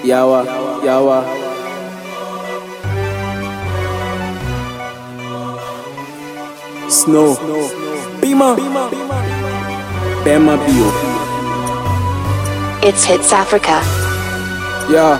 Yawa, yawa. Snow, Bima, Bema Bio. It's Hits Africa. Yeah.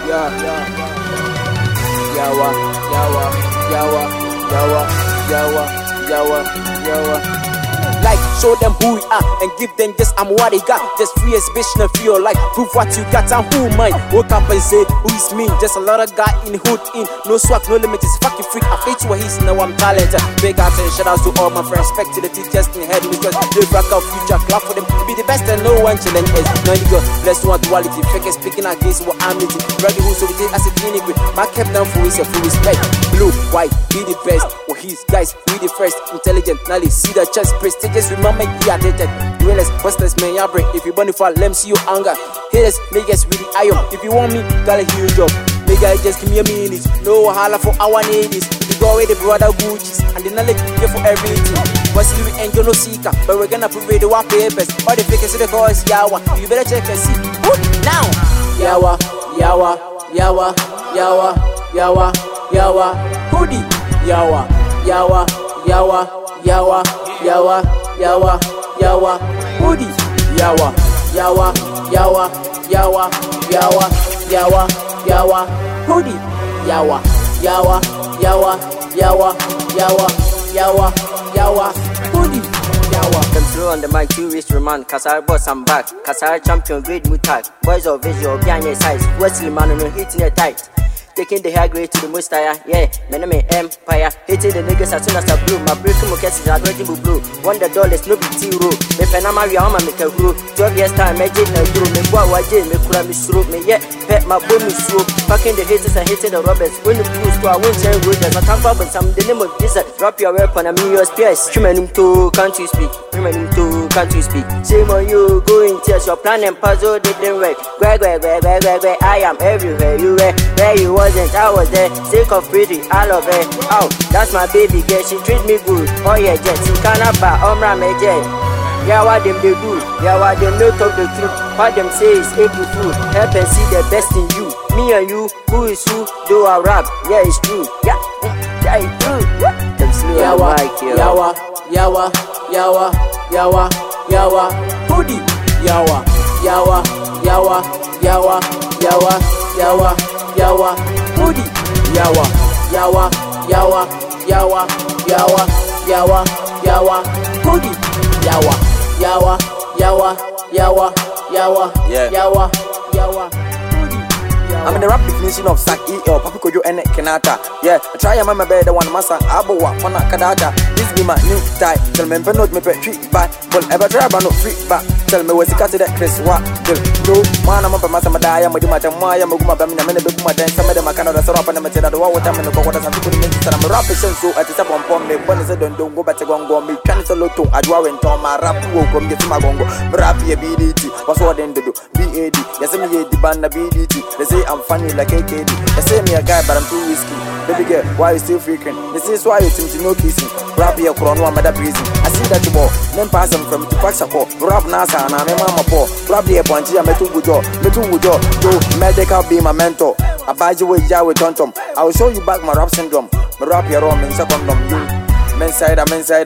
Yawa, yawa, yawa, yawa, yawa, yawa, yawa. Like, show them who we are and give them just I'm what they got. Just free exhibition of your life. Prove what you got and who mine. Woke up and say, who is me? Just a lot of guy in the hood in. No swag, no limit, it's fucking freak. I feel to what he's now I'm talented. Big ups and shout outs to all my friends. Respect to the teachers in the head because they rock out future. Clap for them to be the best and no one challenge is. No nigga, let's do duality. Fake speaking against what I'm eating. Ready who so we take as a clinic with. My kept down for his full respect. Blue, white, be the best. Or his guys, be the first. Intelligent, knowledge, see the chest, prestigious, remember you are dated. Realest, bustless, man, you break. If you burn for let me see your anger. Haters, niggas with the iron. If you want me, gotta hear your job. Nigga, just give me a minute. No holla for our needs. We go away the brother Gucci's. And the knowledge here for everything. But still we ain't no seeker. But we're gonna prove the one papers. All the fakers in the cause, yawa. You better check and see. Woo, now. Yawa, yawa, yawa, yawa, yawa, yawa. Hoodie. Yawa, yawa, yawa, yawa, yawa, yawa, yawa. Hoodie. Yawa, yawa, yawa, yawa, yawa, yawa, yawa. Hoodie. Yawa, yawa, yawa, yawa, yawa, yawa, yawa. Hoodie. Yawa. Them slow on the mic, two ways to man. Kasar boss, I'm back. Kasar champion, great mutag. Boys of visual, behind your size. Wesley man, no hitting your tight. Taking the high grade to the most higher, yeah. My name is Empire. Hitting the niggas as soon as I blew. My breaking markets is already blue. $1 no big zero. Me penama we ama make a group. 12 years time, magic no group. Me boy waje, me kura me stroke. Me yeah, pet my boy me swoop. Fucking the haters and hitting the robbers. When the blues go, I won't share with us. I can't find some the name of Jesus. Drop your weapon, I'm in your space. Human to can't you speak? Human to can't you speak? Shame on you, go in tears. Your plan and puzzle didn't work. Where, I am everywhere. You were where you wasn't. I was there, sick of pretty, I love her. Oh, that's my baby girl, she treat me good. Oh yeah, jet, she can't buy, me jet. Yeah, what them they do? Yeah, what them no talk the truth? What them say is April Fool. Help and see the best in you. Me and you, who is who? Do I rap? Yeah, it's true. Yeah, it's true. Them slow Yawa, like you. yawa, yawa, yawa, yawa, yawa. Hoodie. Yawa, yawa, yawa, yawa, yawa, yawa, yawa. Hoodie. Yawa, yawa, yawa, yawa, yawa, yawa, yawa. Hoodie. Yawa, yawa, yawa, yawa, yawa, Yeah. yawa, yawa. Hoodie. Yawa. I'm in the rap definition of Sak E.L. Papi Kojo and Kenata. Yeah, I try my bed one massa Abowa, Fana Kadata. This be my new tie. Tell me, not me pet treat by. But ever try but no free back. Tell me, what's the cat that Chris what? Do man, I'm up a massa Madaya, Madimatamaya, Maguma Bamina, Menabuma, and some of them I cannot stop and I the water and the water and people in I'm a rapper, so at the top on me. When I said, don't go back to Gongo, me cancel to Adwa and Tom, my rap will come get my Gongo. Rapi BDT, what's what then to do? BAD, yes, me the band BDT. They say I'm funny like AKD. They say me a guy, but I'm too whiskey. Baby girl, why you still freaking? This is why you think to no kissing. Rap your crown, one mother breathing. I see that you ball, then pass them from to Paxaco. Rap Nasa and I'm a mama poor. Rap the Ponty, I'm a two good job. Go medical be my mentor. I buy you with Yahweh Tontom. I will show you back my rap syndrome. My rap your own, second you. Mensider.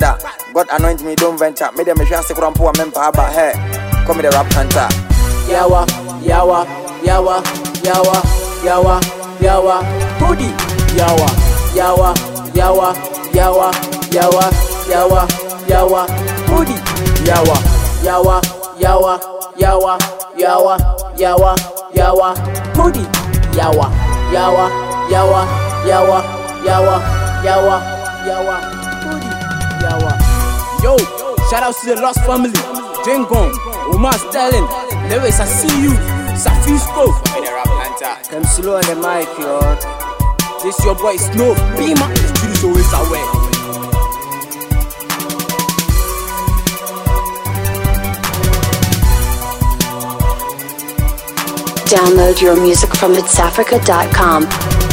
God anoint me, don't venture. Made them a chance to crumple a member about hair. Come with the rap hunter. Yawa, yawa, yawa, yawa, yawa, yawa. Hoodie. Yawa, yawa, yawa, yawa, yawa, yawa, yawa. Hoodie. Yawa, yawa, yawa, yawa, yawa, yawa, yawa. Hoodie. Yawa, yawa, yawa, yawa, yawa, yawa, yawa. Hoodie. Yawa. Yo, shout out to the Lost family. Jengon, Omar Sterling, Lewis, I see you. Safisco. Them slow on the mic, yo. This your boy Snow. Bima. The studio's always away. Download your music from hitsafrica.com.